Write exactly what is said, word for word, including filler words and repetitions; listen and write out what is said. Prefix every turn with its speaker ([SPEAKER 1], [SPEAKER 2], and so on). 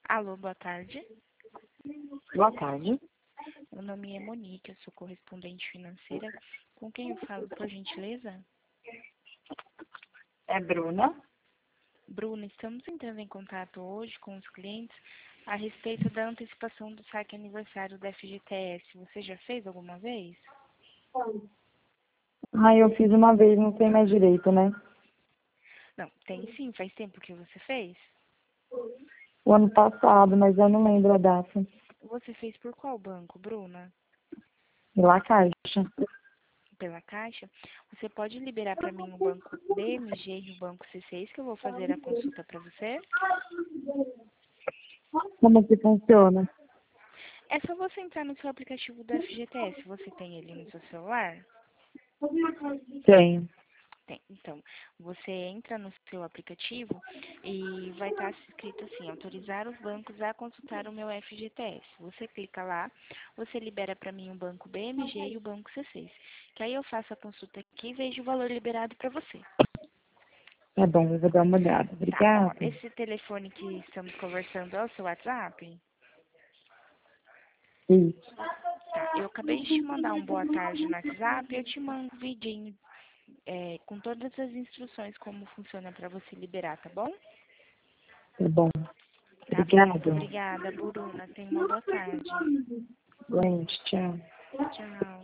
[SPEAKER 1] Alô, boa tarde.
[SPEAKER 2] Boa tarde.
[SPEAKER 1] Meu nome é Monique, eu sou correspondente financeira. Com quem eu falo, por gentileza?
[SPEAKER 2] É Bruna.
[SPEAKER 1] Bruna, estamos entrando em contato hoje com os clientes a respeito da antecipação do saque aniversário da F G T S. Você já fez alguma vez?
[SPEAKER 2] Ah, eu fiz uma vez, não sei mais direito, né?
[SPEAKER 1] Não, tem sim, faz tempo que você fez.
[SPEAKER 2] O ano passado, mas eu não lembro a data.
[SPEAKER 1] Você fez por qual banco, Bruna?
[SPEAKER 2] Lá Caixa.
[SPEAKER 1] Pela Caixa? Você pode liberar para mim o banco B M G e o banco C seis que eu vou fazer a consulta para você?
[SPEAKER 2] Como que funciona?
[SPEAKER 1] É só você entrar no seu aplicativo do F G T S. Você tem ele no seu celular?
[SPEAKER 2] Tenho.
[SPEAKER 1] Tem. Então, você entra no seu aplicativo e vai estar escrito assim, autorizar os bancos a consultar o meu F G T S. Você clica lá, você libera para mim o banco B M G e o banco C seis. Que aí eu faço a consulta aqui e vejo o valor liberado para você.
[SPEAKER 2] Tá bom, eu vou dar uma olhada.
[SPEAKER 1] Tá, ó,
[SPEAKER 2] Obrigada.
[SPEAKER 1] esse telefone que estamos conversando é o seu WhatsApp?
[SPEAKER 2] Isso.
[SPEAKER 1] Tá, eu acabei de te mandar um boa tarde no WhatsApp, eu te mando um vidinho é, com todas as instruções como funciona para você liberar, tá bom?
[SPEAKER 2] Tá bom.
[SPEAKER 1] Tá bom, muito
[SPEAKER 2] Obrigada.
[SPEAKER 1] obrigada, Bruna. Tenha uma boa tarde.
[SPEAKER 2] Gente, tchau.
[SPEAKER 1] Tchau.